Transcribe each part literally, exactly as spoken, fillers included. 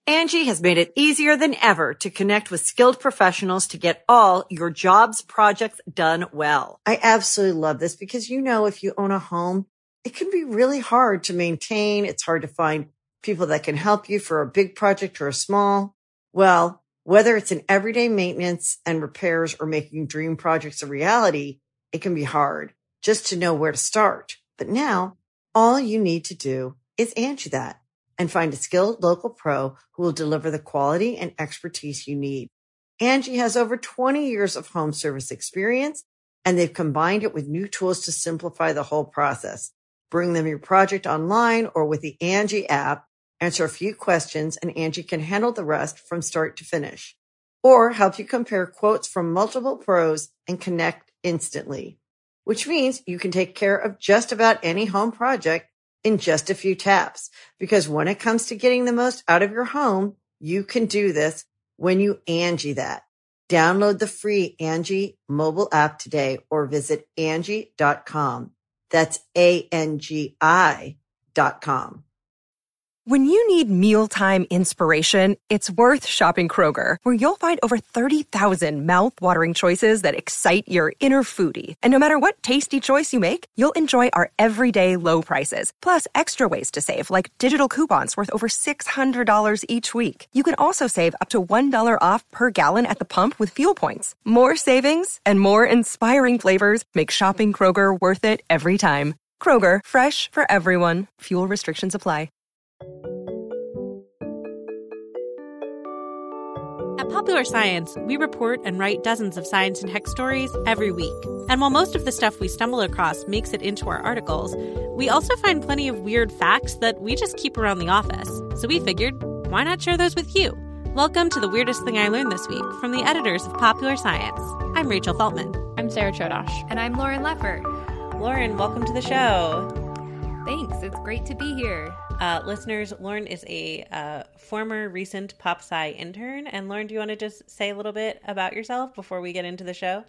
Angie has made it easier than ever to connect with skilled professionals to get all your jobs projects done well. I absolutely love this because, you know, if you own a home, it can be really hard to maintain. It's hard to find people that can help you for a big project or a small. Well, whether it's in everyday maintenance and repairs or making dream projects a reality, it can be hard just to know where to start. But now all you need to do is Angie that and find a skilled local pro who will deliver the quality and expertise you need. Angie has over twenty years of home service experience, and they've combined it with new tools to simplify the whole process. Bring them your project online or with the Angie app, answer a few questions, and Angie can handle the rest from start to finish. Or help you compare quotes from multiple pros and connect instantly, which means you can take care of just about any home project in just a few taps. Because when it comes to getting the most out of your home, you can do this when you Angie that. Download the free Angie mobile app today or visit Angie dot com. That's A N G I dot com. When you need mealtime inspiration, it's worth shopping Kroger, where you'll find over thirty thousand mouth-watering choices that excite your inner foodie. And no matter what tasty choice you make, you'll enjoy our everyday low prices, plus extra ways to save, like digital coupons worth over six hundred dollars each week. You can also save up to one dollar off per gallon at the pump with fuel points. More savings and more inspiring flavors make shopping Kroger worth it every time. Kroger, fresh for everyone. Fuel restrictions apply. At Popular Science, we report and write dozens of science and tech stories every week. And while most of the stuff we stumble across makes it into our articles, we also find plenty of weird facts that we just keep around the office. So we figured, why not share those with you? Welcome to The Weirdest Thing I Learned This Week from the editors of Popular Science. I'm Rachel Feltman. I'm Sarah Chodosh. And I'm Lauren Leffer. Lauren, welcome to the show. Thanks. It's great to be here. Uh, listeners, Lauren is a uh, former recent PopSci intern. And Lauren, do you want to just say a little bit about yourself before we get into the show?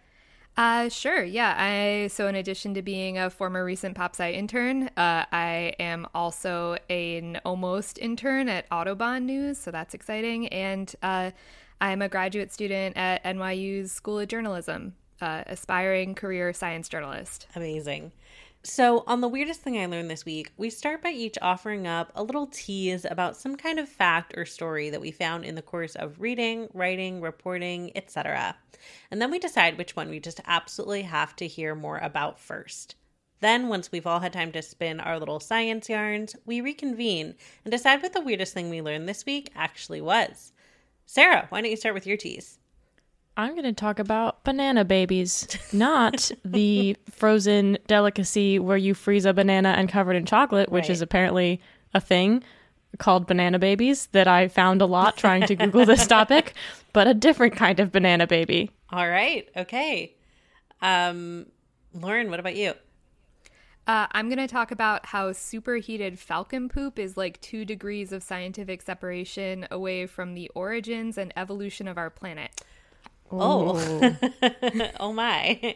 Uh, sure. Yeah. I so in addition to being a former recent PopSci intern, uh, I am also an almost intern at Audubon News. So that's exciting. And uh, I'm a graduate student at N Y U's School of Journalism, uh, aspiring career science journalist. Amazing. So on The Weirdest Thing I Learned This Week, we start by each offering up a little tease about some kind of fact or story that we found in the course of reading, writing, reporting, et cetera. And then we decide which one we just absolutely have to hear more about first. Then, once we've all had time to spin our little science yarns, we reconvene and decide what the weirdest thing we learned this week actually was. Sarah, why don't you start with your tease? I'm going to talk about banana babies, not the frozen delicacy where you freeze a banana and cover it in chocolate, which right. is apparently a thing called banana babies that I found a lot trying to Google this topic, but a different kind of banana baby. All right. Okay. Um, Lauren, what about you? Uh, I'm going to talk about how superheated falcon poop is like two degrees of scientific separation away from the origins and evolution of our planet. Oh, oh my.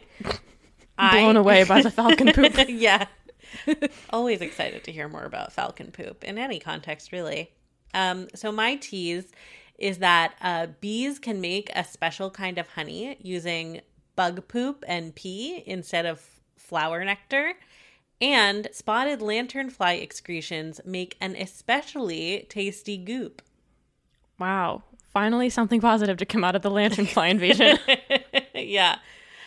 Blown I... away by the falcon poop. Yeah. Always excited to hear more about falcon poop in any context, really. Um, so my tease is that uh, bees can make a special kind of honey using bug poop and pee instead of flower nectar. And spotted lanternfly excretions make an especially tasty goop. Wow. Finally, something positive to come out of the lanternfly invasion. Yeah.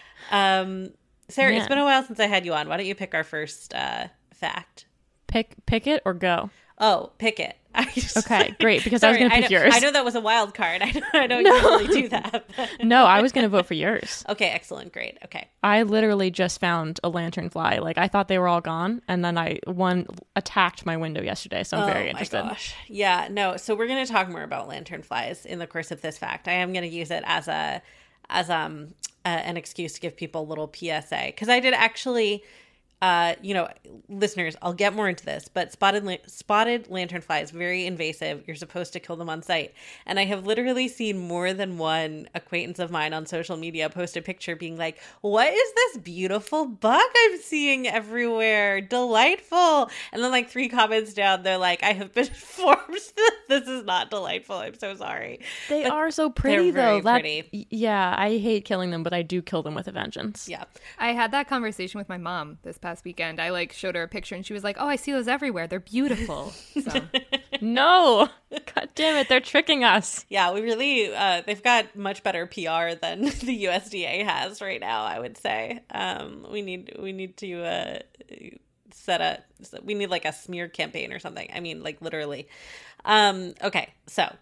Um, Sarah, Man. It's been a while since I had you on. Why don't you pick our first uh, fact? Pick pick it or go? Oh, pick it. I just, Okay, great, because sorry, I was going to pick know, yours. I know that was a wild card. I don't, I don't No. usually do that. But... No, I was going to vote for yours. Okay, excellent. Great. Okay. I literally just found a lanternfly. Like, I thought they were all gone, and then I one attacked my window yesterday, so I'm oh, very interested. My gosh. Yeah, no. So we're going to talk more about lanternflies in the course of this fact. I am going to use it as a as um uh, an excuse to give people a little P S A, because I did actually Uh, you know, listeners, I'll get more into this, but spotted la- spotted lanternfly is very invasive. You're supposed to kill them on sight. And I have literally seen more than one acquaintance of mine on social media post a picture being like, what is this beautiful bug I'm seeing everywhere? Delightful. And then like three comments down, they're like, I have been informed that this is not delightful. I'm so sorry. They But are so pretty, they're very though. That, pretty. Yeah, I hate killing them, but I do kill them with a vengeance. Yeah. I had that conversation with my mom this past weekend. I like showed her a picture and she was like, oh, I see those everywhere. They're beautiful. So. No. God damn it. They're tricking us. Yeah, we really, uh, they've got much better P R than the U S D A has right now, I would say. Um, we need, we need to uh, set a, we need like a smear campaign or something. I mean, like literally. Um, okay, so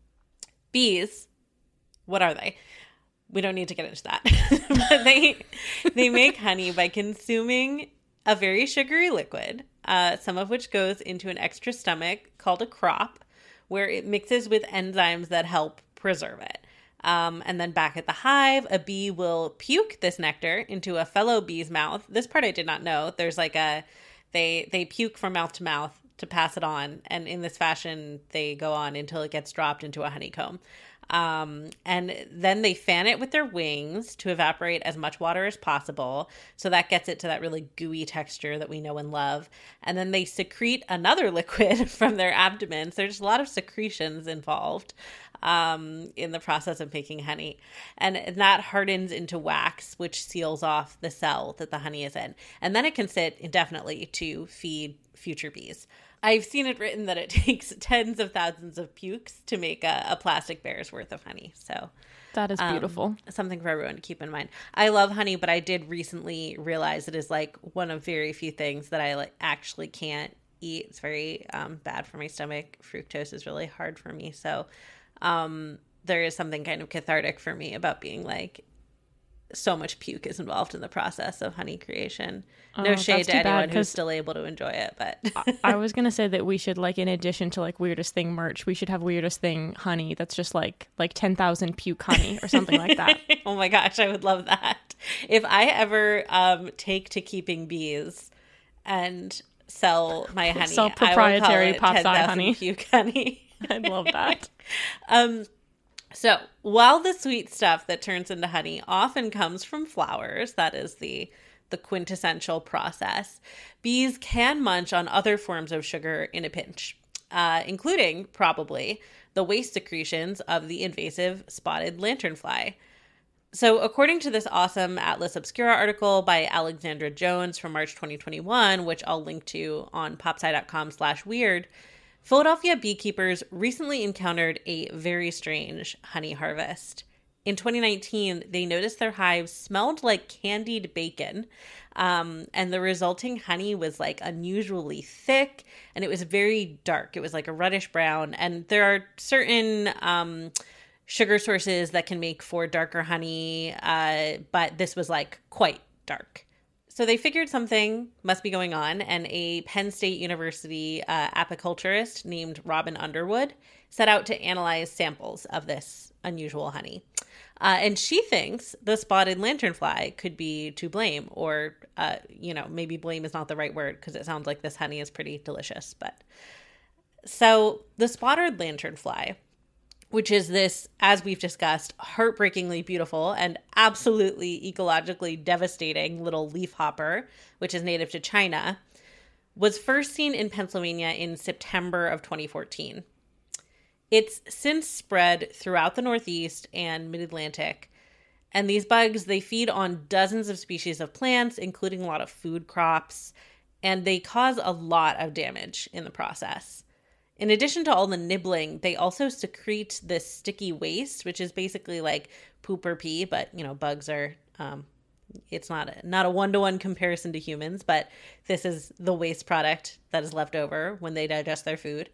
bees, what are they? We don't need to get into that. But they, they make honey by consuming a very sugary liquid, uh, some of which goes into an extra stomach called a crop, where it mixes with enzymes that help preserve it. Um, and then back at the hive, a bee will puke this nectar into a fellow bee's mouth. This part I did not know. There's like a, they they puke from mouth to mouth to pass it on. And in this fashion, they go on until it gets dropped into a honeycomb. Um, and then they fan it with their wings to evaporate as much water as possible. So that gets it to that really gooey texture that we know and love. And then they secrete another liquid from their abdomens. There's a lot of secretions involved um, in the process of making honey. And that hardens into wax, which seals off the cell that the honey is in. And then it can sit indefinitely to feed future bees. I've seen it written that it takes tens of thousands of pukes to make a, a plastic bear's worth of honey. So That is um, beautiful. something for everyone to keep in mind. I love honey, but I did recently realize it is like one of very few things that I like actually can't eat. It's very um, bad for my stomach. Fructose is really hard for me. So um, there is something kind of cathartic for me about being like, so much puke is involved in the process of honey creation. No Oh, shade that's to too anyone bad, who's 'cause still able to enjoy it, but I, I was gonna say that we should, like, in addition to like weirdest thing merch, we should have weirdest thing honey that's just like like ten thousand puke honey or something like that. Oh my gosh, I would love that. If I ever um, take to keeping bees and sell my honey, Sell I proprietary would call it Popside ten thousand honey. puke honey. I'd love that. um, so while the sweet stuff that turns into honey often comes from flowers, that is the the quintessential process, bees can munch on other forms of sugar in a pinch, uh, including probably the waste secretions of the invasive spotted lanternfly. So according to this awesome Atlas Obscura article by Alexandra Jones from March twenty twenty-one, which I'll link to on popsci.com slash weird, Philadelphia beekeepers recently encountered a very strange honey harvest. In twenty nineteen, they noticed their hives smelled like candied bacon, um, and the resulting honey was like unusually thick, and it was very dark. It was like a reddish brown, and there are certain um, sugar sources that can make for darker honey, uh, but this was like quite dark. So they figured something must be going on, and a Penn State University uh, apiculturist named Robin Underwood set out to analyze samples of this unusual honey. Uh, and she thinks the spotted lanternfly could be to blame, or, uh, you know, maybe blame is not the right word because it sounds like this honey is pretty delicious. But so the spotted lanternfly, which is this, as we've discussed, heartbreakingly beautiful and absolutely ecologically devastating little leafhopper, which is native to China, was first seen in Pennsylvania in September of twenty fourteen. It's since spread throughout the Northeast and Mid-Atlantic. And these bugs, they feed on dozens of species of plants, including a lot of food crops, and they cause a lot of damage in the process. In addition to all the nibbling, they also secrete this sticky waste, which is basically like poop or pee, but, you know, bugs are, um, it's not a, not a one-to-one comparison to humans, but this is the waste product that is left over when they digest their food.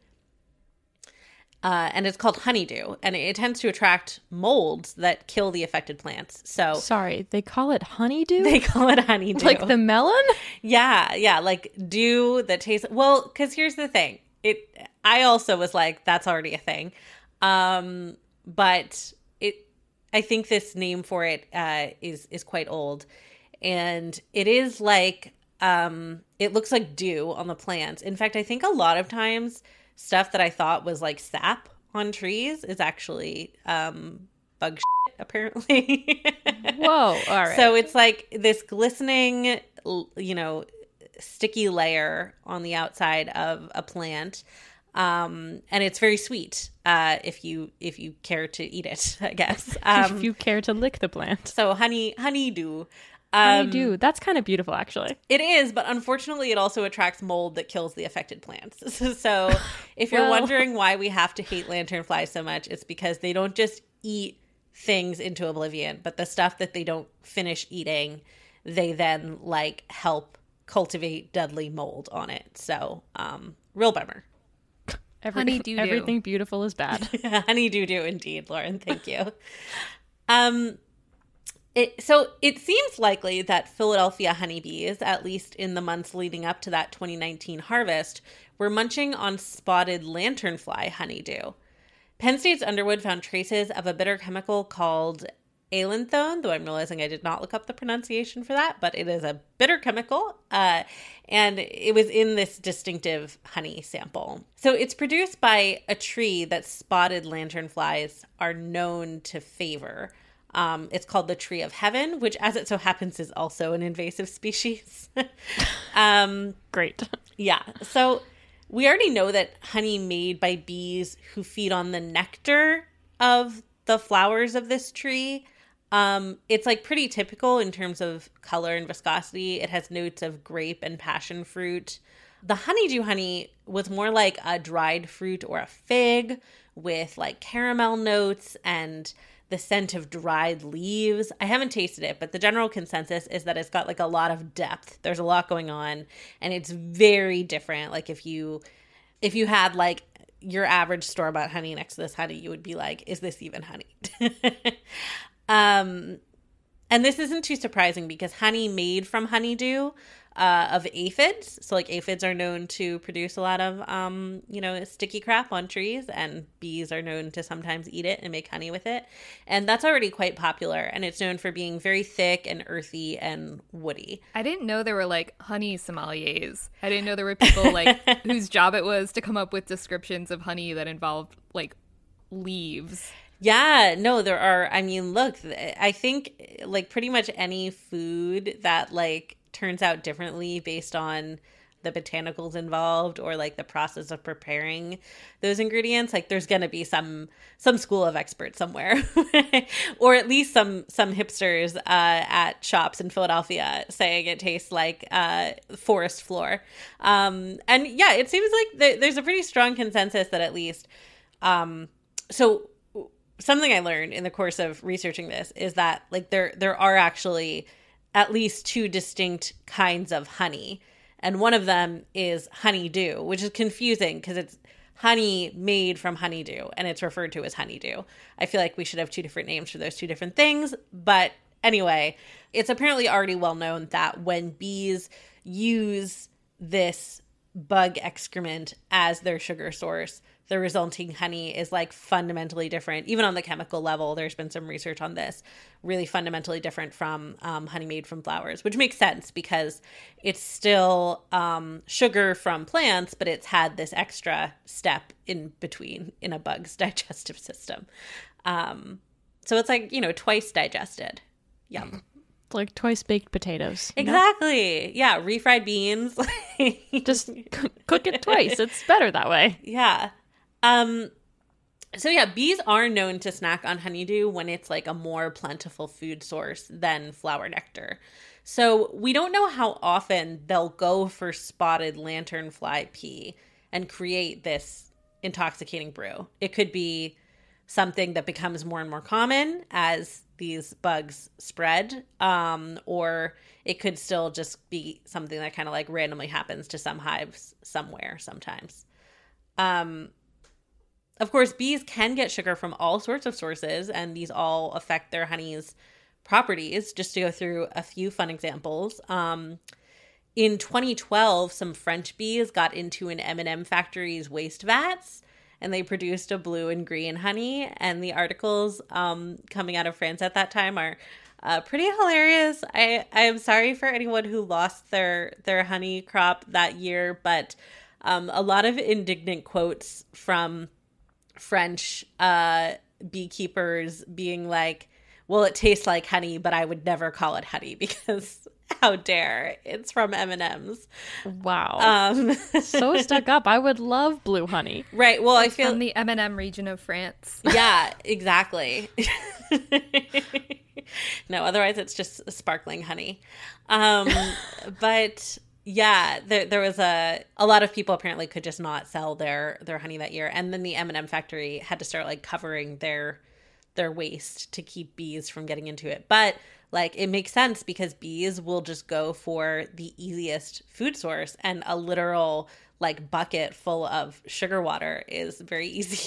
Uh, and it's called honeydew, and it, it tends to attract molds that kill the affected plants. So Sorry, they call it honeydew? they call it honeydew. Like the melon? Yeah, yeah, like dew that tastes, well, because here's the thing. It, I also was like, that's already a thing. Um, but it, I think this name for it uh, is, is quite old. And it is like um, it looks like dew on the plants. In fact, I think a lot of times stuff that I thought was like sap on trees is actually um, bug shit, apparently. Whoa, all right. So it's like this glistening, you know, sticky layer on the outside of a plant. Um, and it's very sweet uh, if you if you care to eat it, I guess. Um, if you care to lick the plant. So honey, honeydew. Um, honeydew. That's kind of beautiful, actually. It is, but unfortunately it also attracts mold that kills the affected plants. So if you're Well. wondering why we have to hate lanternflies so much, it's because they don't just eat things into oblivion, but the stuff that they don't finish eating, they then like help cultivate deadly mold on it. So um, real bummer. Every, Honey-doo-doo. Everything beautiful is bad. Honey-doo-doo indeed, Lauren. Thank you. um, it, so it seems likely that Philadelphia honeybees, at least in the months leading up to that twenty nineteen harvest, were munching on spotted lanternfly honeydew. Penn State's Underwood found traces of a bitter chemical called allanthone, though I'm realizing I did not look up the pronunciation for that, but it is a bitter chemical, uh, and it was in this distinctive honey sample. So it's produced by a tree that spotted lanternflies are known to favor. Um, it's called the tree of heaven, which, as it so happens, is also an invasive species. um, Great. yeah, so we already know that honey made by bees who feed on the nectar of the flowers of this tree, um, it's like pretty typical in terms of color and viscosity. It has notes of grape and passion fruit. The honeydew honey was more like a dried fruit or a fig with like caramel notes and the scent of dried leaves. I haven't tasted it, but the general consensus is that it's got like a lot of depth. There's a lot going on, and it's very different. Like if you if you had like your average store-bought honey next to this honey, you would be like, is this even honey? um, and this isn't too surprising because honey made from honeydew uh, of aphids. So like aphids are known to produce a lot of, um, you know, sticky crap on trees, and bees are known to sometimes eat it and make honey with it. And that's already quite popular. And it's known for being very thick and earthy and woody. I didn't know there were like honey sommeliers. I didn't know there were people like whose job it was to come up with descriptions of honey that involved like leaves. Yeah, no, there are. I mean, look, I think like pretty much any food that like turns out differently based on the botanicals involved or like the process of preparing those ingredients, like there's going to be some some school of experts somewhere or at least some some hipsters uh at shops in Philadelphia saying it tastes like uh forest floor. Um and yeah, it seems like th- there's a pretty strong consensus that at least um so something I learned in the course of researching this is that like there there are actually at least two distinct kinds of honey. And one of them is honeydew, which is confusing because it's honey made from honeydew and it's referred to as honeydew. I feel like we should have two different names for those two different things. But anyway, it's apparently already well known that when bees use this bug excrement as their sugar source, the resulting honey is like fundamentally different. Even on the chemical level, there's been some research on this, really fundamentally different from um, honey made from flowers, which makes sense because it's still um, sugar from plants, but it's had this extra step in between in a bug's digestive system. Um, so it's like, you know, twice digested. Yum. It's like twice baked potatoes. Exactly. No? Yeah. Refried beans. Just c- cook it twice. It's better that way. Yeah. Um, so yeah, bees are known to snack on honeydew when it's like a more plentiful food source than flower nectar. So we don't know how often they'll go for spotted lanternfly pea and create this intoxicating brew. It could be something that becomes more and more common as these bugs spread, um, or it could still just be something that kind of like randomly happens to some hives somewhere sometimes. Um, Of course, bees can get sugar from all sorts of sources, and these all affect their honey's properties. Just to go through a few fun examples. Um, in twenty twelve, some French bees got into an M and M factory's waste vats, and they produced a blue and green honey. And the articles um, coming out of France at that time are Uh, pretty hilarious. I, I am sorry for anyone who lost their, their honey crop that year, but um, a lot of indignant quotes from French uh, beekeepers being like, well, it tastes like honey, but I would never call it honey because how dare, it's from M and M's. Wow. Um, so stuck up. I would love blue honey. Right. Well, it's I feel from the M and M region of France. Yeah, exactly. No, otherwise it's just sparkling honey. Um, but yeah, there, there was a a lot of people apparently could just not sell their their honey that year, and then the M and M factory had to start like covering their their waste to keep bees from getting into it. But like it makes sense because bees will just go for the easiest food source, and a literal like bucket full of sugar water is very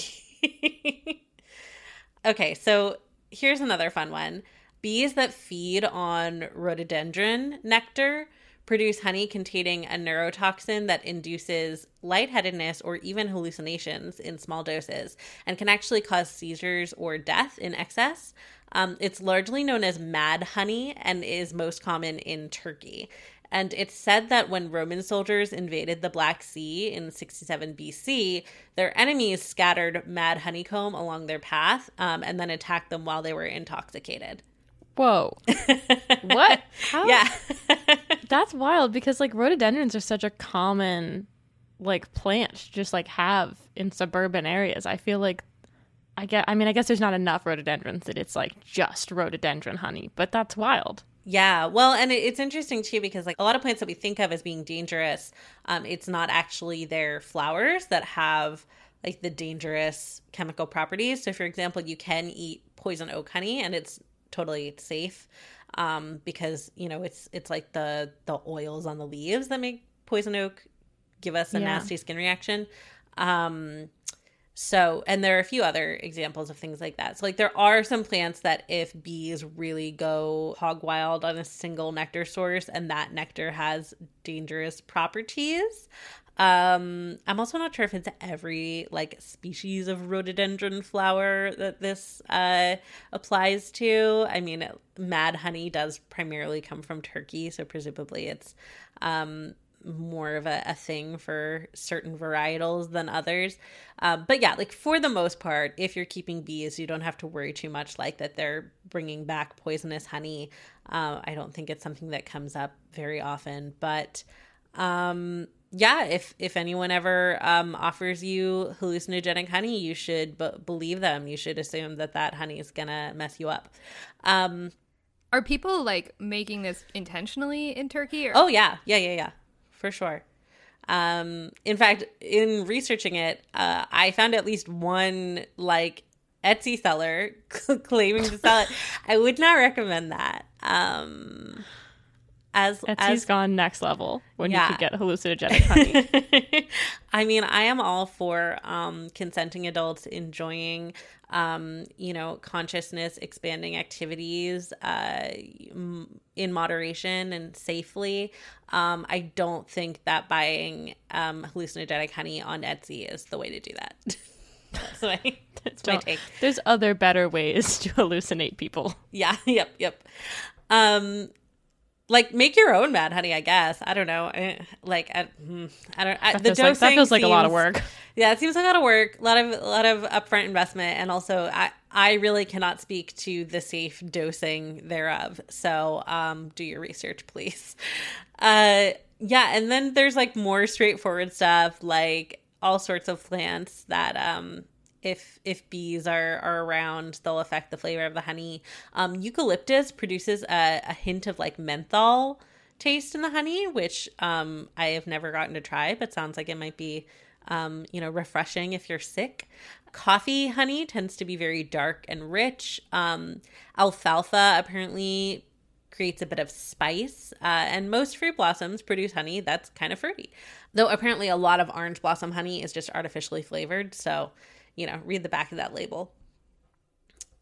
easy. Okay, so here's another fun one. Bees that feed on rhododendron nectar produce honey containing a neurotoxin that induces lightheadedness or even hallucinations in small doses and can actually cause seizures or death in excess. Um, it's largely known as mad honey and is most common in Turkey. And it's said that when Roman soldiers invaded the Black Sea in sixty-seven B C, their enemies scattered mad honeycomb along their path um, and then attacked them while they were intoxicated. Whoa. What? How? Yeah. That's wild because like rhododendrons are such a common like plant to just like have in suburban areas. I feel like I get I mean I guess there's not enough rhododendrons that it's like just rhododendron honey, but that's wild. Yeah, well, and it's interesting too because like a lot of plants that we think of as being dangerous, um, it's not actually their flowers that have like the dangerous chemical properties. So, for example, you can eat poison oak honey, and it's totally safe um, because you know it's it's like the the oils on the leaves that make poison oak give us a Yeah. nasty skin reaction. Um, So, and there are a few other examples of things like that. So, like, there are some plants that if bees really go hog wild on a single nectar source and that nectar has dangerous properties. Um, I'm also not sure if it's every, like, species of rhododendron flower that this uh, applies to. I mean, mad honey does primarily come from Turkey, so presumably it's um more of a, a thing for certain varietals than others. Um, but yeah, like for the most part, if you're keeping bees, you don't have to worry too much like that they're bringing back poisonous honey. Uh, I don't think it's something that comes up very often. But um, yeah, if, if anyone ever um, offers you hallucinogenic honey, you should b- believe them. You should assume that that honey is going to mess you up. Um, Are people like making this intentionally in Turkey? Or- oh, yeah. Yeah, yeah, yeah. For sure. Um, in fact, in researching it, uh, I found at least one like Etsy seller claiming to sell it. I would not recommend that. Um, as Etsy's as gone next level when Yeah. you could get hallucinogenic honey. I mean, I am all for um, consenting adults enjoying, um, you know, consciousness expanding activities uh, in moderation and safely. Um, I don't think that buying um, hallucinogenic honey on Etsy is the way to do that. That's my, that's my Don't- take. There's other better ways to hallucinate people. Yeah. Yep. Yep. Um, like make your own mad honey, I guess. I don't know. I, like I, hmm, I don't. I, That the feels, like, that dosing feels like a lot of seems- work. Yeah, it seems like a lot of work, a lot of a lot of upfront investment, and also I I really cannot speak to the safe dosing thereof. So um, do your research, please. Uh, yeah, and then there's like more straightforward stuff, like all sorts of plants that um. If if bees are, are around, they'll affect the flavor of the honey. Um, eucalyptus produces a, a hint of like menthol taste in the honey, which um, I have never gotten to try, but sounds like it might be, um, you know, refreshing if you're sick. Coffee honey tends to be very dark and rich. Um, alfalfa apparently creates a bit of spice, uh, and most fruit blossoms produce honey that's kind of fruity. Though apparently a lot of orange blossom honey is just artificially flavored, so you know, read the back of that label.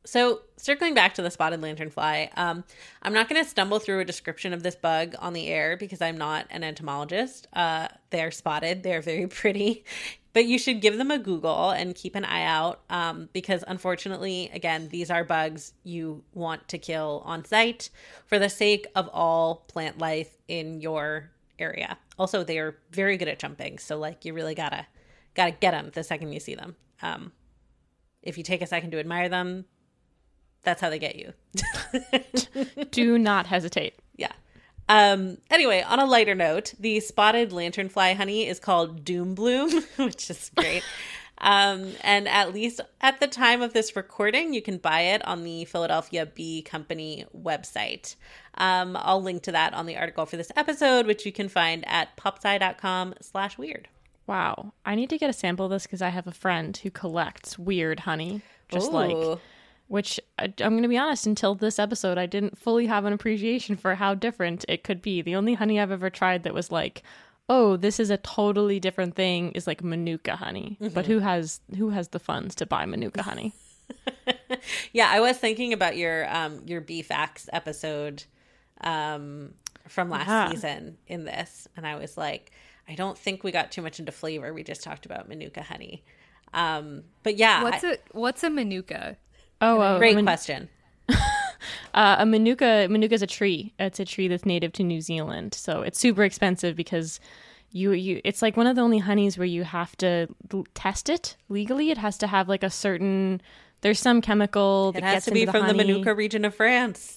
So circling back to the spotted lanternfly, um, I'm not going to stumble through a description of this bug on the air because I'm not an entomologist. Uh, they're spotted. They're very pretty. But you should give them a Google and keep an eye out um, because unfortunately, again, these are bugs you want to kill on site for the sake of all plant life in your area. Also, they are very good at jumping. So like you really gotta, gotta get them the second you see them. Um, if you take a second to admire them, that's how they get you. Do not hesitate. Yeah. Um, anyway, on a lighter note, the spotted lanternfly honey is called Doom Bloom, which is great. um, and at least at the time of this recording, you can buy it on the Philadelphia Bee Company website. Um, I'll link to that on the article for this episode, which you can find at popsci.com slash weird. Wow. I need to get a sample of this because I have a friend who collects weird honey. Just Ooh. like, which I, I'm going to be honest, until this episode, I didn't fully have an appreciation for how different it could be. The only honey I've ever tried that was like, oh, this is a totally different thing is like Manuka honey. Mm-hmm. But who has who has the funds to buy Manuka honey? Yeah, I was thinking about your um your Bee Facts episode um from last yeah. season in this, and I was like, I don't think we got too much into flavor. We just talked about Manuka honey. Um, but yeah, what's I, a what's a Manuka? Oh, oh great man- question. uh, a Manuka Manuka is a tree. It's a tree that's native to New Zealand, so it's super expensive because you you. It's like one of the only honeys where you have to l- test it legally. It has to have like a certain. There's some chemical that it has gets to be into the from honey. the Manuka region of France.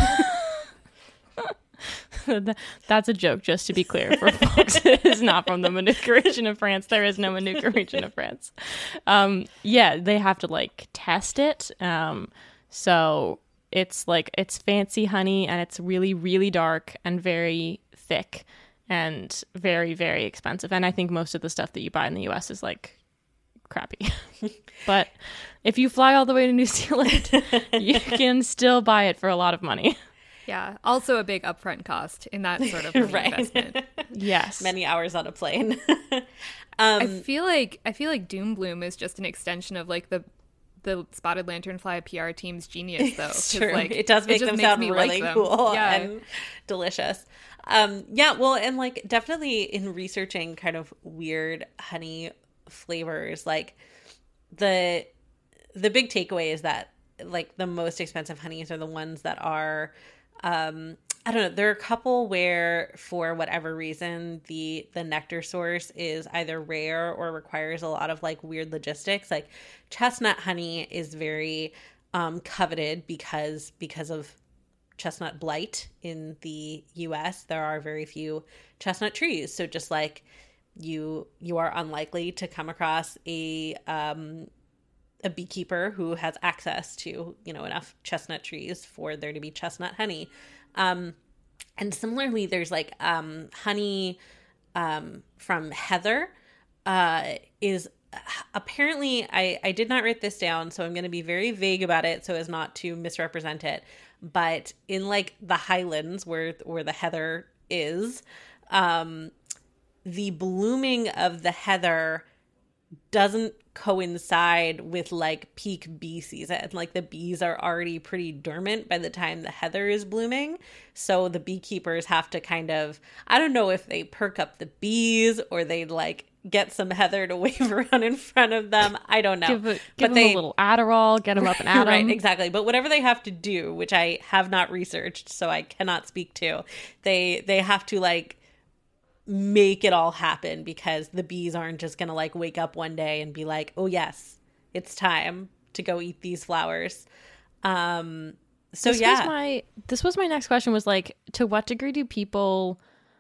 That's a joke, just to be clear for folks. It is not from the Manuka region of France. There is no Manuka region of France. Um, yeah, they have to like test it. Um, so it's like it's fancy honey, and it's really, really dark and very thick and very, very expensive. And I think most of the stuff that you buy in the U S is like crappy. But if you fly all the way to New Zealand, you can still buy it for a lot of money. Yeah, also a big upfront cost in that sort of right. investment. Yes, many hours on a plane. um, I feel like I feel like Doom Bloom is just an extension of like the the spotted lanternfly P R team's genius, though. It's true. Like, it does make it them makes sound me really like them. cool Yeah. and delicious. Um, yeah, well, and like definitely in researching kind of weird honey flavors, like the the big takeaway is that like the most expensive honeys are the ones that are um I don't know, there are a couple where for whatever reason the the nectar source is either rare or requires a lot of like weird logistics. Like chestnut honey is very um coveted because because of chestnut blight in the U S. There are very few chestnut trees, so just like you you are unlikely to come across a um a beekeeper who has access to, you know, enough chestnut trees for there to be chestnut honey. Um, and similarly, there's like um, honey um, from heather uh, is apparently, I, I did not write this down, so I'm going to be very vague about it so as not to misrepresent it. But in like the highlands where, where the heather is, um, the blooming of the heather doesn't coincide with like peak bee season. Like the bees are already pretty dormant by the time the heather is blooming. So the beekeepers have to kind of, I don't know if they perk up the bees or they like get some heather to wave around in front of them. I don't know. Give, a, give but them they, a little Adderall, get them up and at 'em. Right, exactly. But whatever they have to do, which I have not researched, so I cannot speak to, they they have to like make it all happen because the bees aren't just gonna like wake up one day and be like, oh yes, it's time to go eat these flowers. Um so this yeah was my this was my next question, was like, to what degree do people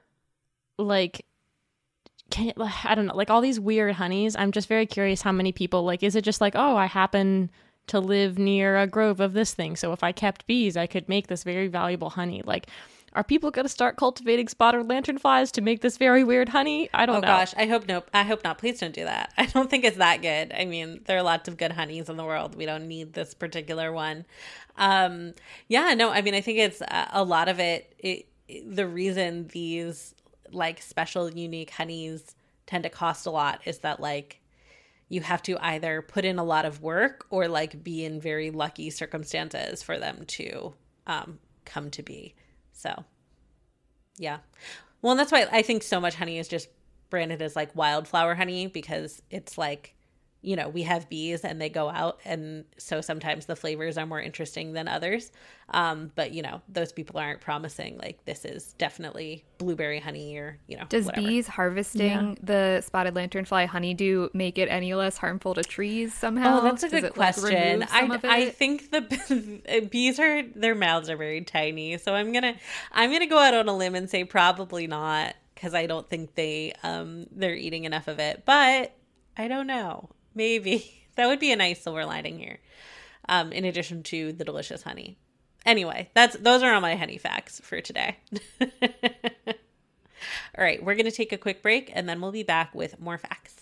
like can I don't know, like all these weird honeys, I'm just very curious how many people, like, is it just like, oh, I happen to live near a grove of this thing, so if I kept bees I could make this very valuable honey? Like, are people going to start cultivating spotted lanternflies to make this very weird honey? I don't oh know. gosh, I hope no. I hope not. Please don't do that. I don't think it's that good. I mean, there are lots of good honeys in the world. We don't need this particular one. Um, yeah, no, I mean, I think it's uh, a lot of it, it, it. The reason these like special, unique honeys tend to cost a lot is that like, you have to either put in a lot of work or like be in very lucky circumstances for them to um, come to be. So, yeah. Well, and that's why I think so much honey is just branded as like wildflower honey, because it's like, you know, we have bees and they go out, and so sometimes the flavors are more interesting than others. Um, but, you know, those people aren't promising like this is definitely blueberry honey or, you know, Does whatever. bees harvesting yeah. the spotted lanternfly honeydew make it any less harmful to trees somehow? Oh, that's a Does good it, question. like, I I think the bees are, their mouths are very tiny, so I'm gonna I'm gonna go out on a limb and say probably not, because I don't think they um they're eating enough of it. But I don't know. Maybe. That would be a nice silver lining here, um, in addition to the delicious honey. Anyway, that's those are all my honey facts for today. All right, we're going to take a quick break, and then we'll be back with more facts.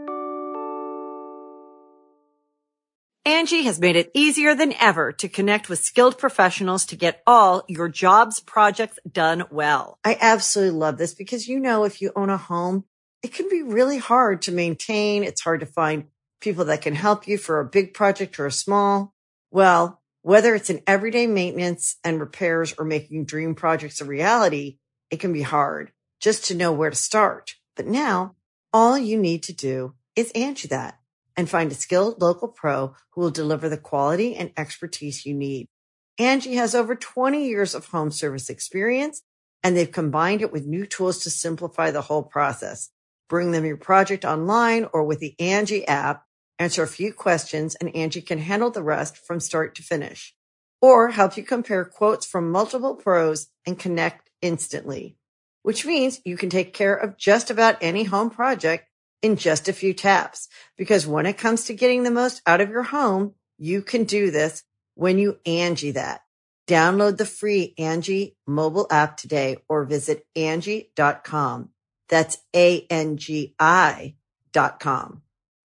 Angie has made it easier than ever to connect with skilled professionals to get all your jobs projects done well. I absolutely love this because, you know, if you own a home, it can be really hard to maintain. It's hard to find people that can help you for a big project or a small. Well, whether it's in everyday maintenance and repairs or making dream projects a reality, it can be hard just to know where to start. But now all you need to do is Angie that and find a skilled local pro who will deliver the quality and expertise you need. Angie has over twenty years of home service experience, and they've combined it with new tools to simplify the whole process. Bring them your project online or with the Angie app, answer a few questions, and Angie can handle the rest from start to finish. Or help you compare quotes from multiple pros and connect instantly, which means you can take care of just about any home project in just a few taps. Because when it comes to getting the most out of your home, you can do this when you Angie that. Download the free Angie mobile app today or visit Angie dot com. That's A N G I dot com.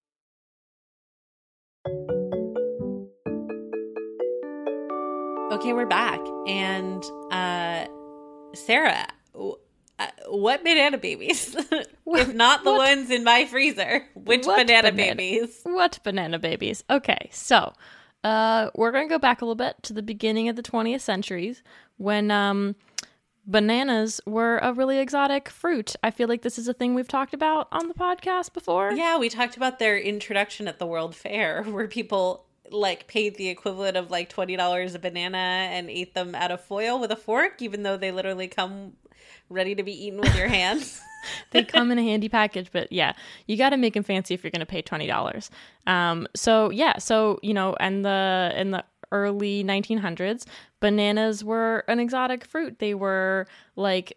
Okay, we're back. And uh, Sarah, w- uh, what banana babies? If not the What? ones in my freezer, which What banana, banana- babies? What banana babies? Okay, so uh, we're going to go back a little bit to the beginning of the twentieth centuries when um, bananas were a really exotic fruit. I feel like this is a thing we've talked about on the podcast before. Yeah, we talked about their introduction at the World Fair, where people like paid the equivalent of like twenty dollars a banana and ate them out of foil with a fork, even though they literally come ready to be eaten with your hands. They come in a handy package, but yeah, you got to make them fancy if you're going to pay twenty dollars. Um, so yeah, so, you know, and the, in the early nineteen hundreds, bananas were an exotic fruit. They were like,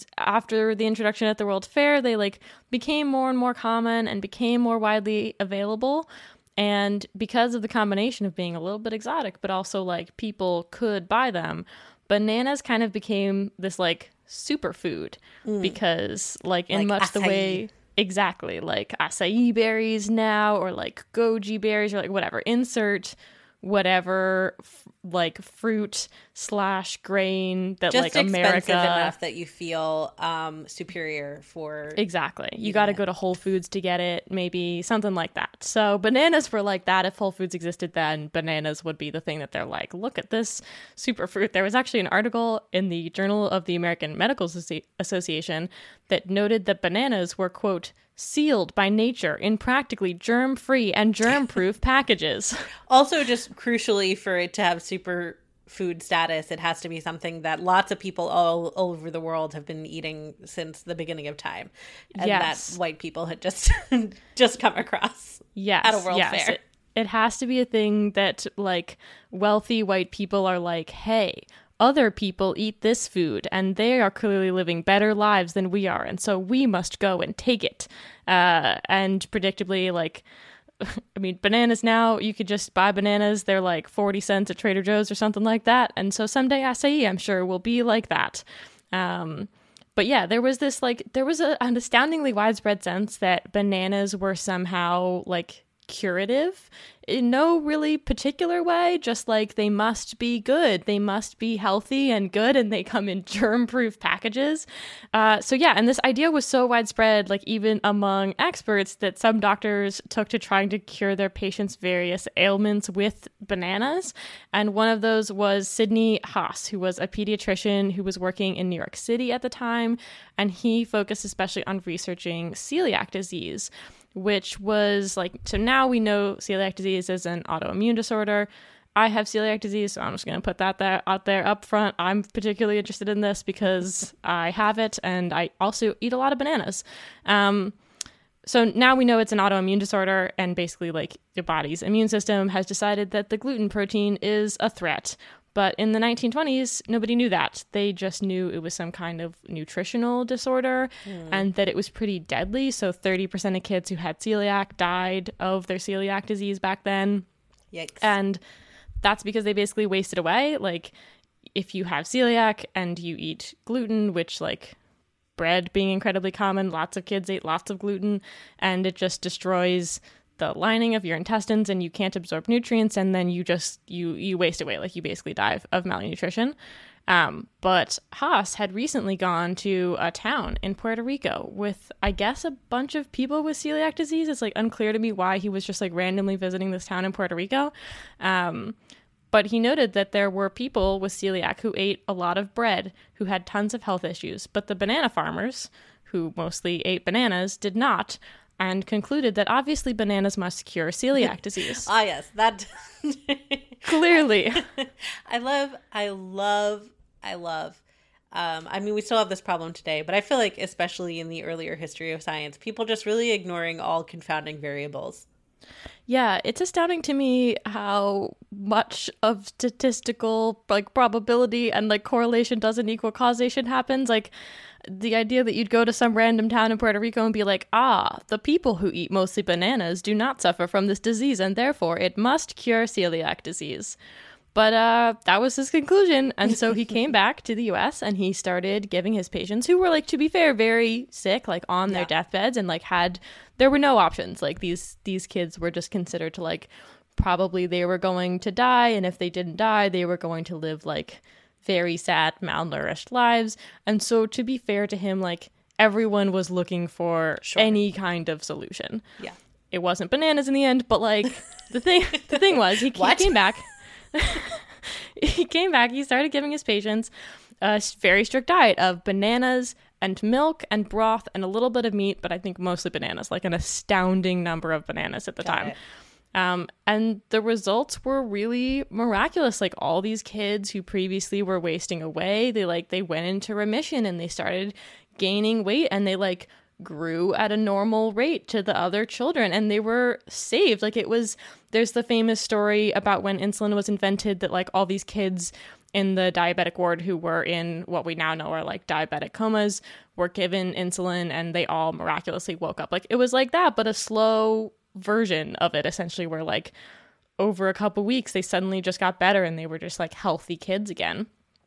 after the introduction at the World Fair, they like became more and more common and became more widely available. And because of the combination of being a little bit exotic, but also like people could buy them, bananas kind of became this like superfood mm. because like in like much acai. the way exactly like acai berries now, or like goji berries, or like whatever, insert whatever f- like fruit slash grain that just like America expensive enough that you feel um superior for exactly you got to go to Whole Foods to get it, maybe something like that. So bananas were like that. If Whole Foods existed then, bananas would be the thing that they're like, look at this super fruit. There was actually an article in the Journal of the American Medical Associ- Association that noted that bananas were, quote, sealed by nature in practically germ-free and germ-proof packages. Also, just crucially, for it to have superfood status, it has to be something that lots of people all, all over the world have been eating since the beginning of time, and yes. that white people had just just come across yes. at a World yes. Fair. It, it has to be a thing that like wealthy white people are like, hey, other people eat this food and they are clearly living better lives than we are, and so we must go and take it. Uh, and predictably, like, I mean, bananas now, you could just buy bananas. They're like forty cents at Trader Joe's or something like that. And so someday acai, I'm sure, will be like that. Um, but yeah, there was this like, there was a, an astoundingly widespread sense that bananas were somehow like curative in no really particular way, just like they must be good, they must be healthy and good, and they come in germ-proof packages. Uh, so yeah, and this idea was so widespread, like even among experts, that some doctors took to trying to cure their patients' various ailments with bananas. And one of those was Sidney Haas, who was a pediatrician who was working in New York City at the time, and he focused especially on researching celiac disease, which was like, so now we know celiac disease is an autoimmune disorder. I have celiac disease, so I'm just going to put that there, out there up front. I'm particularly interested in this because I have it, and I also eat a lot of bananas. Um, so now we know it's an autoimmune disorder, and basically like your body's immune system has decided that the gluten protein is a threat. But in the nineteen twenties, nobody knew that. They just knew it was some kind of nutritional disorder mm. and that it was pretty deadly. So thirty percent of kids who had celiac died of their celiac disease back then. Yikes. And that's because they basically wasted away. Like, if you have celiac and you eat gluten, which, like, bread being incredibly common, lots of kids ate lots of gluten, and it just destroys the lining of your intestines and you can't absorb nutrients, and then you just you you waste away, like you basically die of, of malnutrition. Um, but Haas had recently gone to a town in Puerto Rico with, I guess, a bunch of people with celiac disease. It's like unclear to me why he was just like randomly visiting this town in Puerto Rico. Um, but he noted that there were people with celiac who ate a lot of bread, who had tons of health issues, but the banana farmers, who mostly ate bananas, did not, and concluded that obviously bananas must cure celiac disease. Ah, yes, that clearly. I love, I love, I love. Um, I mean, we still have this problem today, but I feel like especially in the earlier history of science, people just really ignoring all confounding variables. Yeah, it's astounding to me how much of statistical like probability and like correlation doesn't equal causation happens. Like, the idea that you'd go to some random town in Puerto Rico and be like, ah, the people who eat mostly bananas do not suffer from this disease, and therefore it must cure celiac disease. But uh, that was his conclusion. And so he came back to the U S and he started giving his patients, who were, like, to be fair, very sick, like on their yeah. deathbeds, and like had, there were no options. Like these, these kids were just considered to like, probably they were going to die. And if they didn't die, they were going to live like very sad, malnourished lives. And so to be fair to him, like everyone was looking for sure. any kind of solution. Yeah. It wasn't bananas in the end, but like the thing, the thing was he, he came back. he came back, he started giving his patients a very strict diet of bananas and milk and broth and a little bit of meat, but I think mostly bananas, like an astounding number of bananas at the Got time. It. Um, and the results were really miraculous. Like all these kids who previously were wasting away, they like, they went into remission and they started gaining weight, and they like grew at a normal rate to the other children, and they were saved. Like it was, there's the famous story about when insulin was invented, that like all these kids in the diabetic ward who were in what we now know are like diabetic comas were given insulin and they all miraculously woke up. Like it was like that, but a slow version of it, essentially, where like over a couple weeks they suddenly just got better and they were just like healthy kids again.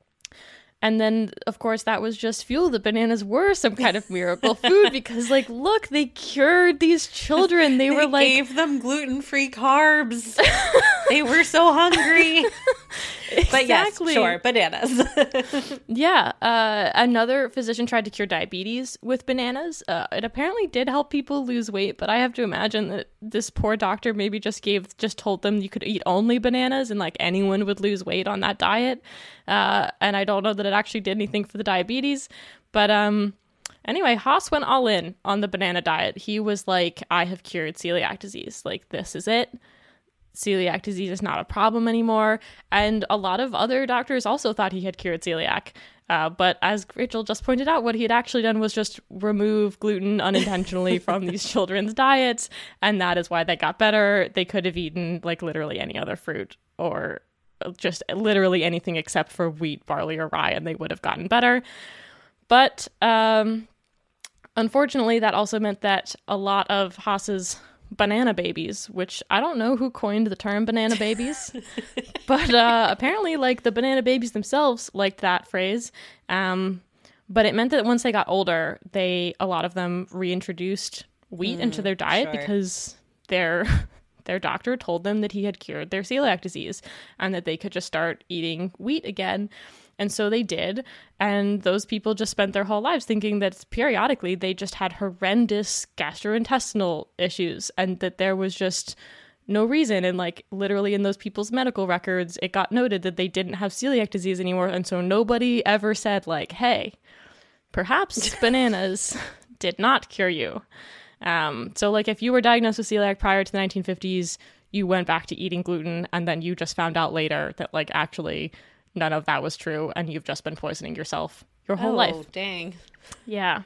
And then, of course, that was just fuel that bananas were some kind of miracle food, because, like, look, they cured these children. They, they were like, gave them gluten-free carbs. They were so hungry. But exactly. Yes, sure, bananas. Yeah. Uh, another physician tried to cure diabetes with bananas. Uh, it apparently did help people lose weight, but I have to imagine that this poor doctor maybe just gave, just told them you could eat only bananas and like anyone would lose weight on that diet. Uh, and I don't know that it actually did anything for the diabetes. But um, anyway, Haas went all in on the banana diet. He was like, I have cured celiac disease. Like, this is it. Celiac disease is not a problem anymore. And a lot of other doctors also thought he had cured celiac. Uh, but as Rachel just pointed out, what he had actually done was just remove gluten unintentionally from these children's diets. And that is why they got better. They could have eaten like literally any other fruit or just literally anything except for wheat, barley, or rye, and they would have gotten better. But um, unfortunately, that also meant that a lot of Haas's banana babies, which I don't know who coined the term banana babies, but uh, apparently like the banana babies themselves liked that phrase. Um, but it meant that once they got older, they, a lot of them reintroduced wheat mm, into their diet sure. because their their doctor told them that he had cured their celiac disease and that they could just start eating wheat again. And so they did. And those people just spent their whole lives thinking that periodically they just had horrendous gastrointestinal issues and that there was just no reason. And like literally in those people's medical records, it got noted that they didn't have celiac disease anymore. And so nobody ever said like, hey, perhaps bananas did not cure you. Um, so like if you were diagnosed with celiac prior to the nineteen fifties, you went back to eating gluten and then you just found out later that like actually none of that was true and you've just been poisoning yourself your whole oh, life. Dang. Yeah.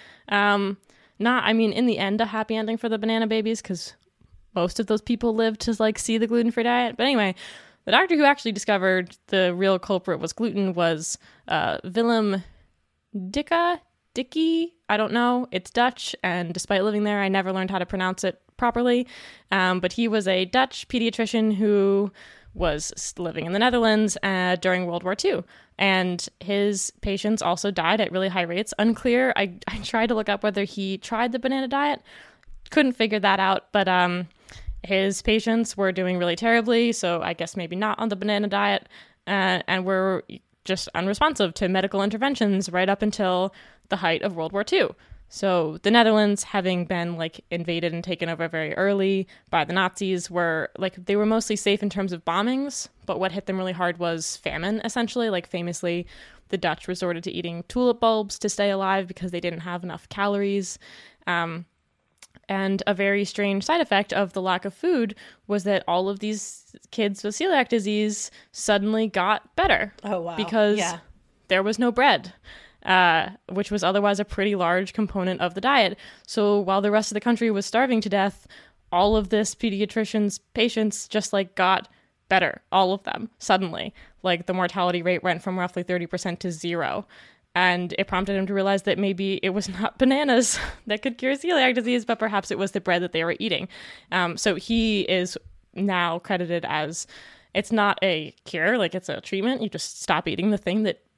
Um, not, I mean, in the end, a happy ending for the banana babies because most of those people lived to like see the gluten-free diet. But anyway, the doctor who actually discovered the real culprit was gluten was uh, Willem Dicke, Dickey, I don't know. It's Dutch, and despite living there, I never learned how to pronounce it properly. Um, but he was a Dutch pediatrician who was living in the Netherlands uh, during World War Two. And his patients also died at really high rates. Unclear. I, I tried to look up whether he tried the banana diet. Couldn't figure that out. But um, his patients were doing really terribly. So I guess maybe not on the banana diet. Uh, and were just unresponsive to medical interventions right up until the height of World War Two. So the Netherlands, having been like invaded and taken over very early by the Nazis, were like they were mostly safe in terms of bombings, but what hit them really hard was famine, essentially. Like famously, the Dutch resorted to eating tulip bulbs to stay alive because they didn't have enough calories. Um, and a very strange side effect of the lack of food was that all of these kids with celiac disease suddenly got better. Oh, wow. Because yeah. there was no bread. Uh, which was otherwise a pretty large component of the diet. So while the rest of the country was starving to death, all of this pediatrician's patients just like got better, all of them, suddenly. Like the mortality rate went from roughly thirty percent to zero. And it prompted him to realize that maybe it was not bananas that could cure celiac disease, but perhaps it was the bread that they were eating. Um, so he is now credited as, it's not a cure, like it's a treatment. You just stop eating the thing that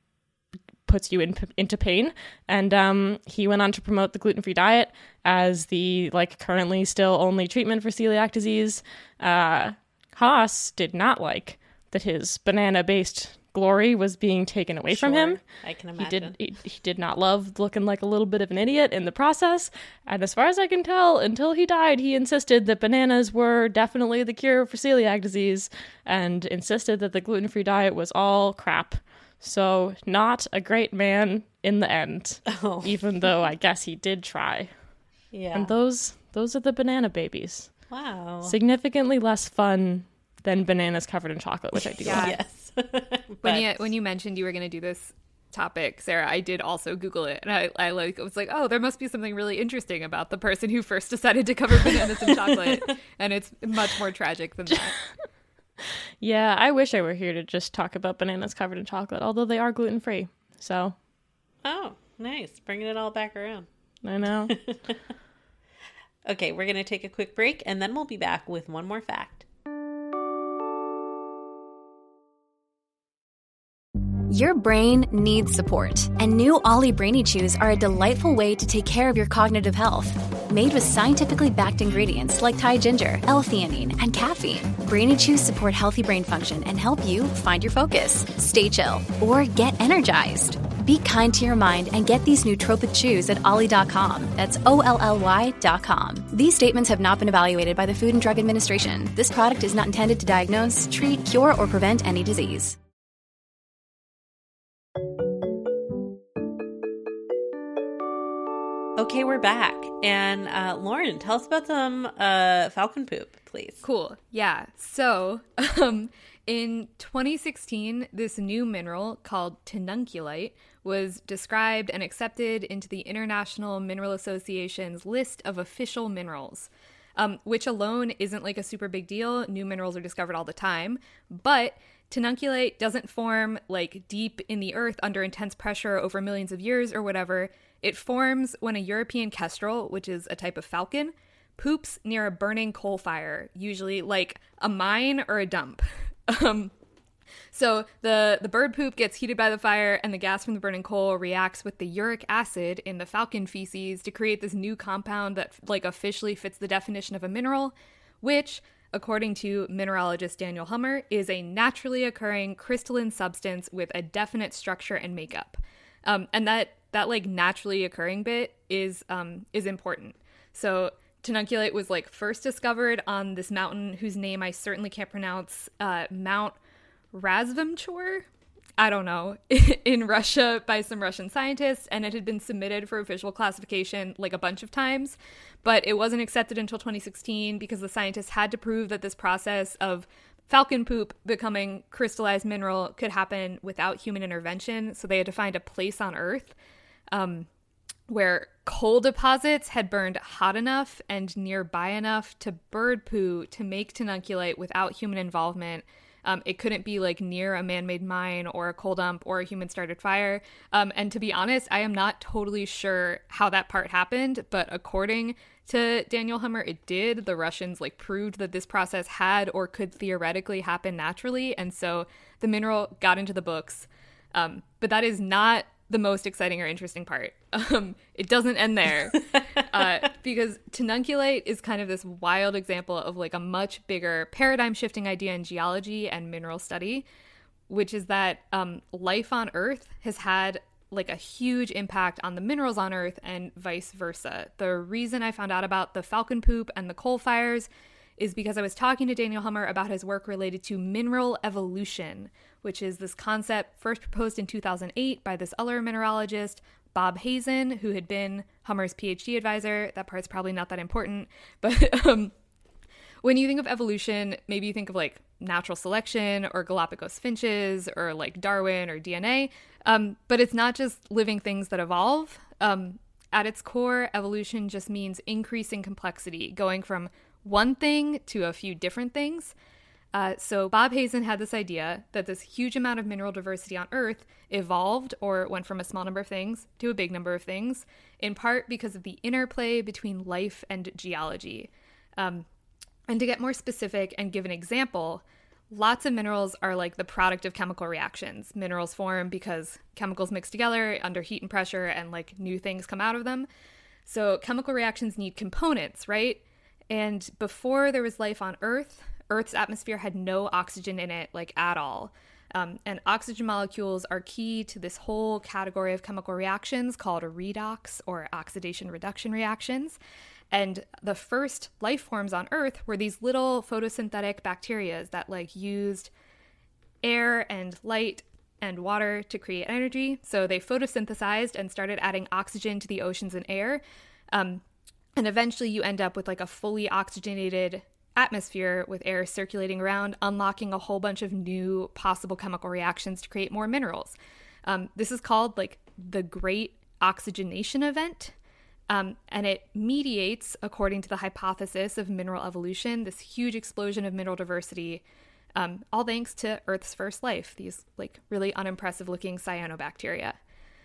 puts you in, into pain. And um, he went on to promote the gluten-free diet as the like currently still only treatment for celiac disease. Uh, Haas did not like that his banana-based glory was being taken away Sure, from him. I can He imagine. did, he, he did not love looking like a little bit of an idiot in the process. And as far as I can tell, until he died, he insisted that bananas were definitely the cure for celiac disease and insisted that the gluten-free diet was all crap. So not a great man in the end, Oh. even though I guess he did try. Yeah. And those those are the banana babies. Wow. Significantly less fun than bananas covered in chocolate, which I do Yeah. love. Yes. When But- you when you mentioned you were going to do this topic, Sarah, I did also Google it, and I, I like was like, oh, there must be something really interesting about the person who first decided to cover bananas in chocolate, and it's much more tragic than that. Yeah, I wish I were here to just talk about bananas covered in chocolate, although they are gluten-free. So, Oh, nice. Bringing it all back around. I know. Okay, we're going to take a quick break, and then we'll be back with one more fact. Your brain needs support, and new Ollie Brainy Chews are a delightful way to take care of your cognitive health. Made with scientifically backed ingredients like Thai ginger, L-theanine, and caffeine, Brainy Chews support healthy brain function and help you find your focus, stay chill, or get energized. Be kind to your mind and get these nootropic chews at ollie dot com. That's O L L Y dot com. These statements have not been evaluated by the Food and Drug Administration. This product is not intended to diagnose, treat, cure, or prevent any disease. Okay, we're back. And uh, Lauren, tell us about some uh, falcon poop, please. Cool. Yeah. So, um, in twenty sixteen, this new mineral called tenunculite was described and accepted into the International Mineral Association's list of official minerals, um, which alone isn't like a super big deal. New minerals are discovered all the time, but tenunculite doesn't form like deep in the earth under intense pressure over millions of years or whatever. It forms when a European kestrel, which is a type of falcon, poops near a burning coal fire, usually like a mine or a dump. Um, so the, the bird poop gets heated by the fire, and the gas from the burning coal reacts with the uric acid in the falcon feces to create this new compound that like officially fits the definition of a mineral, which, according to mineralogist Daniel Hummer, is a naturally occurring crystalline substance with a definite structure and makeup. Um, and that that like naturally occurring bit is um, is important. So Tenunculate was like first discovered on this mountain whose name I certainly can't pronounce, uh, Mount Razvamchor, I don't know, in Russia by some Russian scientists, and it had been submitted for official classification like a bunch of times, but it wasn't accepted until twenty sixteen because the scientists had to prove that this process of falcon poop becoming crystallized mineral could happen without human intervention, so they had to find a place on Earth um, where coal deposits had burned hot enough and nearby enough to bird poo to make tenunculate without human involvement. Um, it couldn't be like near a man-made mine or a coal dump or a human-started fire. Um, and to be honest, I am not totally sure how that part happened, but according to Daniel Hummer, it did. The Russians like proved that this process had or could theoretically happen naturally, and so the mineral got into the books. Um, but that is not the most exciting or interesting part. Um, it doesn't end there uh, because tenunculate is kind of this wild example of like a much bigger paradigm shifting idea in geology and mineral study, which is that um, life on Earth has had like a huge impact on the minerals on Earth and vice versa. The reason I found out about the falcon poop and the coal fires is because I was talking to Daniel Hummer about his work related to mineral evolution, which is this concept first proposed in two thousand eight by this other mineralogist, Bob Hazen, who had been Hummer's PhD advisor. That part's probably not that important. But um, when you think of evolution, maybe you think of like natural selection or Galapagos finches or like Darwin or D N A. Um, but it's not just living things that evolve. Um, at its core, evolution just means increasing complexity, going from one thing to a few different things. Uh, so Bob Hazen had this idea that this huge amount of mineral diversity on Earth evolved or went from a small number of things to a big number of things, in part because of the interplay between life and geology. Um, and to get more specific and give an example, lots of minerals are like the product of chemical reactions. Minerals form because chemicals mix together under heat and pressure and like new things come out of them. So chemical reactions need components, right? And before there was life on Earth, Earth's atmosphere had no oxygen in it, like at all. Um, and oxygen molecules are key to this whole category of chemical reactions called redox or oxidation reduction reactions. And the first life forms on Earth were these little photosynthetic bacteria that like used air and light and water to create energy. So they photosynthesized and started adding oxygen to the oceans and air. Um, and eventually you end up with like a fully oxygenated atmosphere with air circulating around, unlocking a whole bunch of new possible chemical reactions to create more minerals. Um, this is called like the Great Oxygenation Event. Um, and it mediates, according to the hypothesis of mineral evolution, this huge explosion of mineral diversity, um, all thanks to Earth's first life, these like really unimpressive looking cyanobacteria.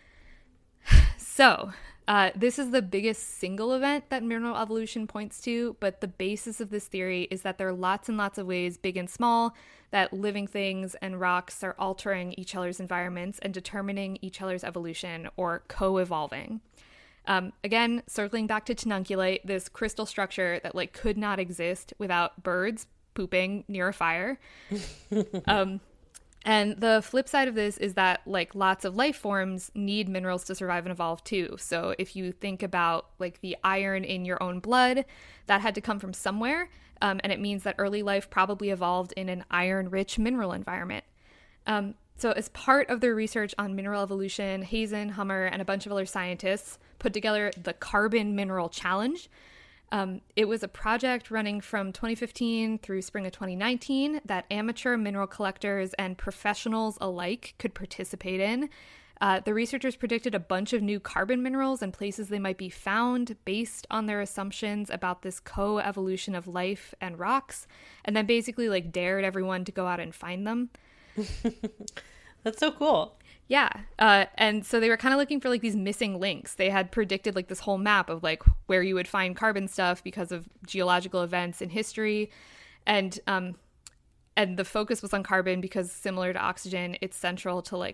So uh, this is the biggest single event that mineral evolution points to, but the basis of this theory is that there are lots and lots of ways, big and small, that living things and rocks are altering each other's environments and determining each other's evolution or co-evolving. Um, again, circling back to tenunculate, this crystal structure that like could not exist without birds pooping near a fire. um, and the flip side of this is that like lots of life forms need minerals to survive and evolve too. So if you think about like the iron in your own blood, that had to come from somewhere. Um, and it means that early life probably evolved in an iron-rich mineral environment. Um, So as part of their research on mineral evolution, Hazen, Hummer, and a bunch of other scientists put together the Carbon Mineral Challenge. Um, it was a project running from twenty fifteen through spring of twenty nineteen that amateur mineral collectors and professionals alike could participate in. Uh, the researchers predicted a bunch of new carbon minerals and places they might be found based on their assumptions about this co-evolution of life and rocks, and then basically like dared everyone to go out and find them. That's so cool. Yeah. Uh, and so they were kind of looking for like these missing links. They had predicted like this whole map of like where you would find carbon stuff because of geological events in history. And um, and the focus was on carbon because similar to oxygen, it's central to like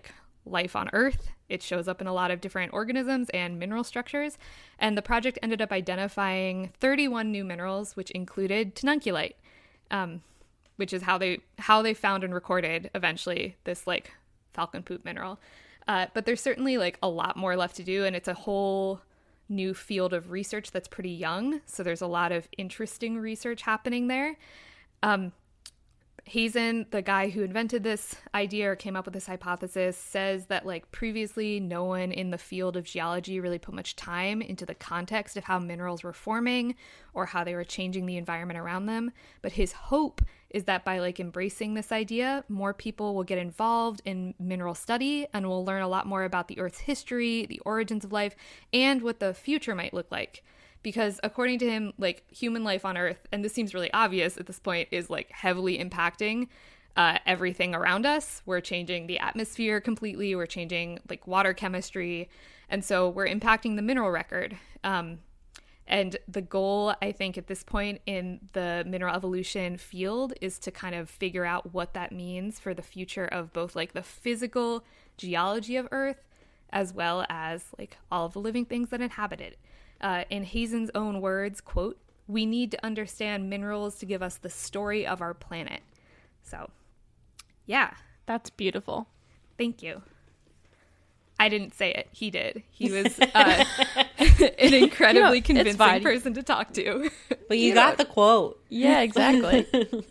life on Earth. It shows up in a lot of different organisms and mineral structures. And the project ended up identifying thirty-one new minerals, which included tenunculite, um, which is how they how they found and recorded eventually this like falcon poop mineral. Uh, but there's certainly like a lot more left to do, and it's a whole new field of research that's pretty young. So there's a lot of interesting research happening there. Um, Hazen, the guy who invented this idea or came up with this hypothesis, says that like previously no one in the field of geology really put much time into the context of how minerals were forming or how they were changing the environment around them. But his hope is that by like embracing this idea, more people will get involved in mineral study and will learn a lot more about the Earth's history, the origins of life, and what the future might look like. Because according to him, like human life on Earth, and this seems really obvious at this point, is like heavily impacting uh, everything around us. We're changing the atmosphere completely. We're changing like water chemistry. And so we're impacting the mineral record. Um, and the goal, I think, at this point in the mineral evolution field is to kind of figure out what that means for the future of both like the physical geology of Earth, as well as like all of the living things that inhabit it. Uh, in Hazen's own words, quote, "We need to understand minerals to give us the story of our planet." So, yeah. That's beautiful. Thank you. I didn't say it. He did. He was uh, an incredibly You know, convincing person to talk to. But you, you got know. the quote. Yeah, exactly.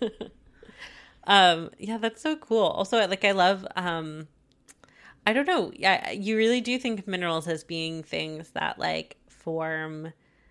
um, yeah, that's so cool. Also, like, I love... Um, I don't know. Yeah, you really do think of minerals as being things that, like, form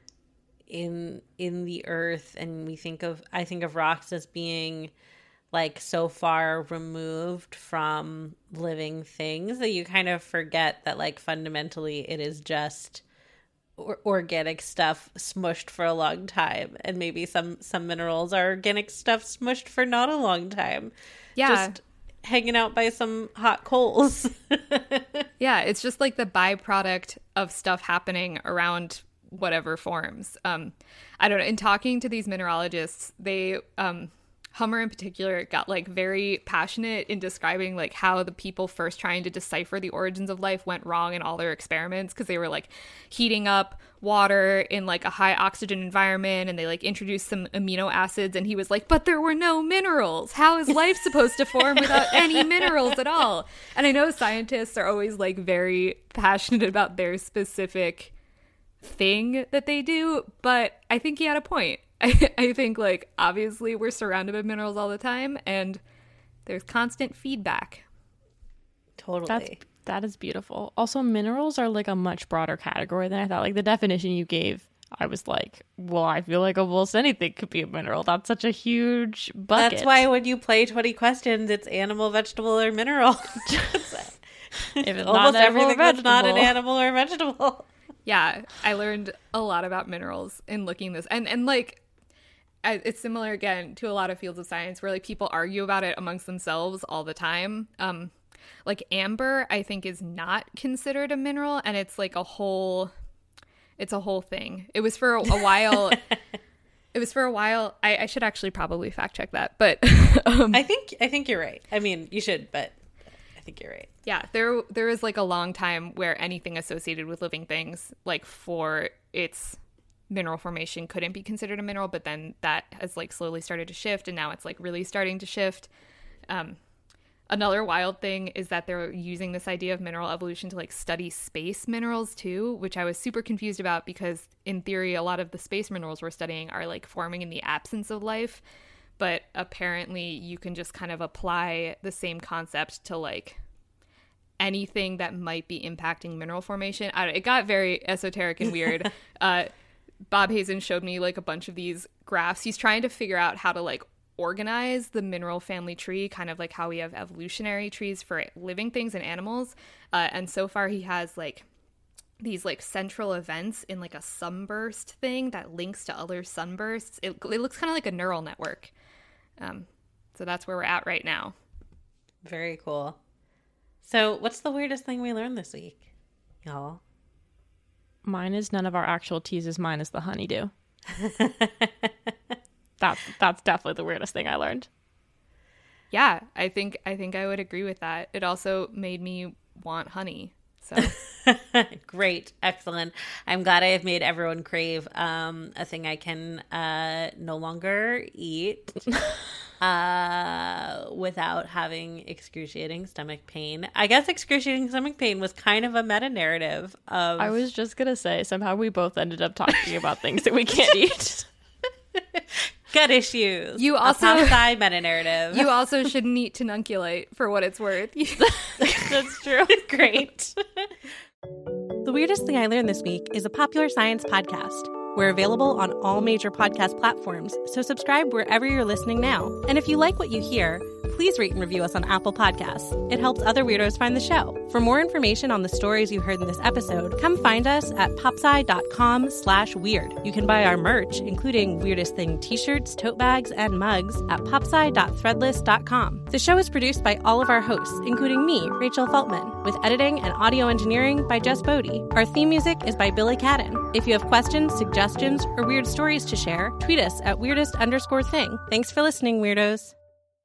in in the earth, and we think of I think of rocks as being like so far removed from living things that you kind of forget that like fundamentally it is just or- organic stuff smushed for a long time, and maybe some some minerals are organic stuff smushed for not a long time. Yeah. Just hanging out by some hot coals. Yeah, it's just like the byproduct of stuff happening around whatever forms. Um, I don't know. In talking to these mineralogists, they, um, Hummer in particular, got like very passionate in describing like how the people first trying to decipher the origins of life went wrong in all their experiments, because they were like heating up water in like a high oxygen environment, and they like introduced some amino acids, and he was like, but there were no minerals. How is life supposed to form without any minerals at all? And I know scientists are always like very passionate about their specific thing that they do, but I think he had a point. I, I think like obviously we're surrounded by minerals all the time, and there's constant feedback. Totally. That's, that is beautiful. Also, minerals are like a much broader category than I thought. Like the definition you gave, I was like, well, I feel like almost anything could be a mineral. That's such a huge bucket. That's why when you play twenty questions, it's animal, vegetable, or mineral. If it's almost not everything that's not an animal or vegetable. Yeah, I learned a lot about minerals in looking this, and and like I, it's similar again to a lot of fields of science where like people argue about it amongst themselves all the time. Um, like amber, I think is not considered a mineral, and it's like a whole, it's a whole thing. It was for a, a while. It was for a while. I, I should actually probably fact check that, but um, I think I think you're right. I mean, you should, but I think you're right. Yeah, there there was like a long time where anything associated with living things, like for its mineral formation, couldn't be considered a mineral, but then that has like slowly started to shift, and now it's like really starting to shift. Um, another wild thing is that they're using this idea of mineral evolution to like study space minerals too, which I was super confused about, because in theory a lot of the space minerals we're studying are like forming in the absence of life, but apparently you can just kind of apply the same concept to like anything that might be impacting mineral formation. I don't, it got very esoteric and weird. uh, Bob Hazen showed me like a bunch of these graphs. He's trying to figure out how to like organize the mineral family tree, kind of like how we have evolutionary trees for living things and animals. Uh, and so far he has like these like central events in like a sunburst thing that links to other sunbursts. It, it looks kind of like a neural network. Um, so that's where we're at right now. Very cool. So what's the weirdest thing we learned this week, y'all? Mine is none of our actual teases. Mine is the honeydew. that's that's definitely the weirdest thing I learned. Yeah, I think I think I would agree with that. It also made me want honey. So great. Excellent. I'm glad I have made everyone crave um, a thing I can uh, no longer eat uh, without having excruciating stomach pain. I guess excruciating stomach pain was kind of a meta narrative of. I was just going to say, somehow we both ended up talking about things that we can't eat. Gut issues. You also a pop-sci meta narrative. You also shouldn't eat Tununculate for what it's worth. That's true. Great. The Weirdest Thing I Learned This Week is a Popular Science podcast. We're available on all major podcast platforms, so subscribe wherever you're listening now. And if you like what you hear, please rate and review us on Apple Podcasts. It helps other weirdos find the show. For more information on the stories you heard in this episode, come find us at popsci.com slash weird. You can buy our merch, including Weirdest Thing t-shirts, tote bags, and mugs at popsci dot threadless dot com. The show is produced by all of our hosts, including me, Rachel Feltman, with editing and audio engineering by Jess Bodie. Our theme music is by Billy Cadden. If you have questions, suggestions, or weird stories to share, tweet us at weirdest underscore thing. Thanks for listening, weirdos.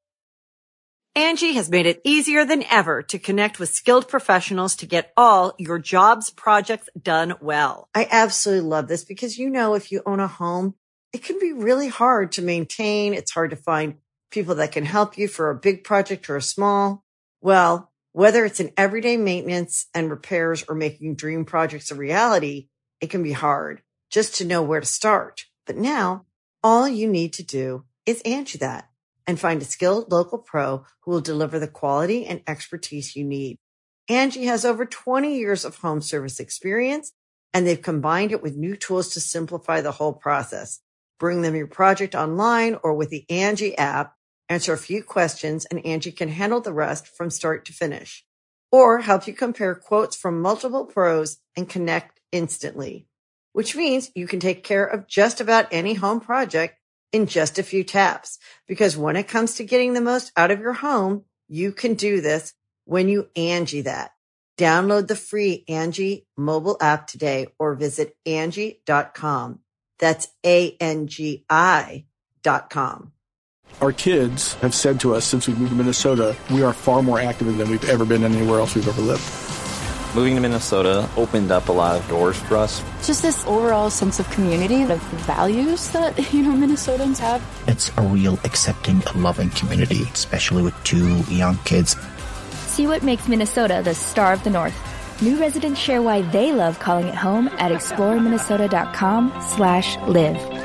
Angie has made it easier than ever to connect with skilled professionals to get all your jobs projects done well. I absolutely love this because, you know, if you own a home, it can be really hard to maintain. It's hard to find people that can help you for a big project or a small. Well, whether it's in everyday maintenance and repairs or making dream projects a reality, it can be hard just to know where to start. But now all you need to do is Angie that and find a skilled local pro who will deliver the quality and expertise you need. Angie has over twenty years of home service experience, and they've combined it with new tools to simplify the whole process. Bring them your project online or with the Angie app, answer a few questions, and Angie can handle the rest from start to finish. Or help you compare quotes from multiple pros and connect instantly, which means you can take care of just about any home project in just a few taps. Because when it comes to getting the most out of your home, you can do this when you Angie that. Download the free Angie mobile app today or visit Angie dot com. That's A N G I dot com. Our kids have said to us since we moved to Minnesota, we are far more active than we've ever been anywhere else we've ever lived. Moving to Minnesota opened up a lot of doors for us. Just this overall sense of community, of values that, you know, Minnesotans have. It's a real accepting, loving community, especially with two young kids. See what makes Minnesota the star of the North. New residents share why they love calling it home at exploreminnesota.com slash live.